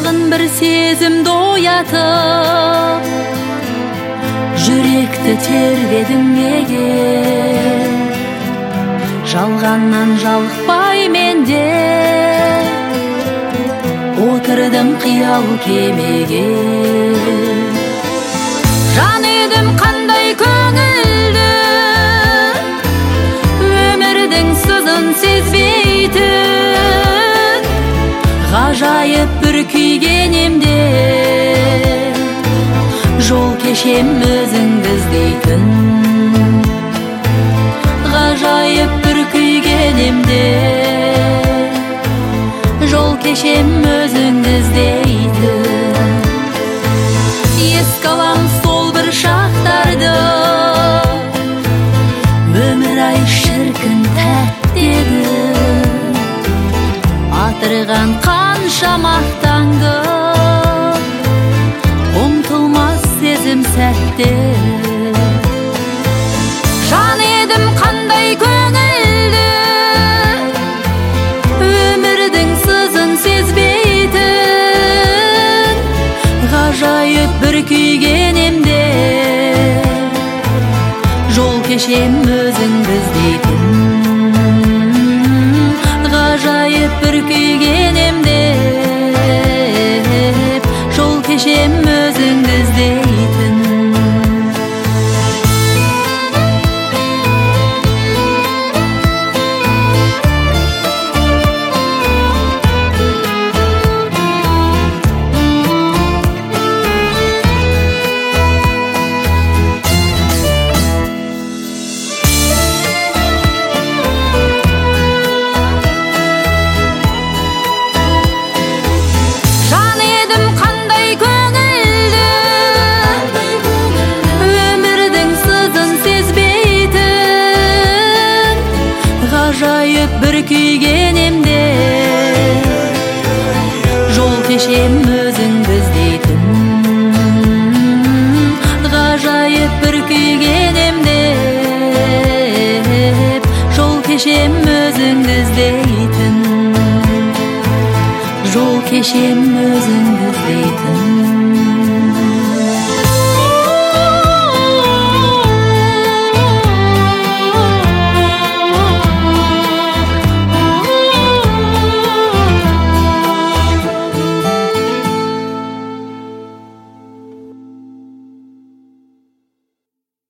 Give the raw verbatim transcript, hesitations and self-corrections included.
салғын бір сезімді оятып, жүректі тербедің неге? Жалғаннан жалықпай менде отырдым қиял кемеге. Жан едім қандай көңілді, өмірдің сызын сезбейтін, ғажайып бір күйгенемде жол кешем өзіңді іздейтін. Ғажайып бір күйгенемде жол кешем өзіңді іздейтін. Еске алам сол бір шақтарды, өмір ай шіркін тәтті еді, атырған қанша мақтанды, ұмытылмас сезім сәттері. Жан едім қандай көңілді, өмірдің сызын сезбейтін, ғажайып бір күйгенемде жол кешем өзіңді іздейтін. Ғажайып бір күйгенемде жол кешем өзіңді іздейтін. Ғажайып бір күйгенемде жол кешем өзіңді іздейтін. Ғажайып бір күйгенемде жол кешем өзіңді іздейтін. Жол кешем өзіңді іздейтін.